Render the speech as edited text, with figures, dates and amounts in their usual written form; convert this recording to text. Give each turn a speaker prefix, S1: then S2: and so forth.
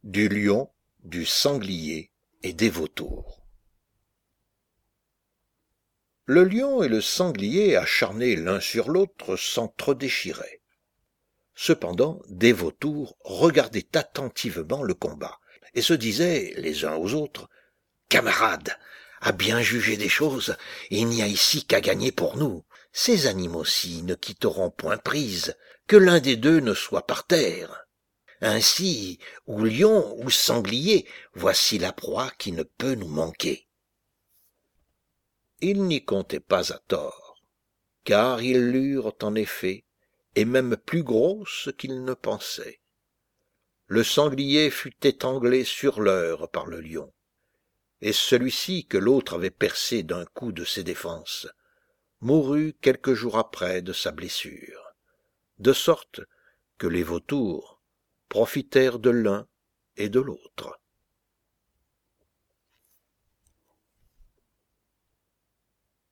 S1: du lion, du sanglier et des vautours. Le lion et le sanglier, acharnés l'un sur l'autre, s'entre-déchiraient. Cependant, des vautours regardaient attentivement le combat, et se disaient, les uns aux autres, « Camarades, à bien juger des choses, il n'y a ici qu'à gagner pour nous. Ces animaux-ci ne quitteront point prise, que l'un des deux ne soit par terre. Ainsi, ou lion ou sanglier, voici la proie qui ne peut nous manquer. » Ils n'y comptaient pas à tort, car ils l'eurent en effet, et même plus grosse qu'ils ne pensaient. Le sanglier fut étranglé sur l'heure par le lion, et celui-ci, que l'autre avait percé d'un coup de ses défenses, mourut quelques jours après de sa blessure, de sorte que les vautours profitèrent de l'un et de l'autre.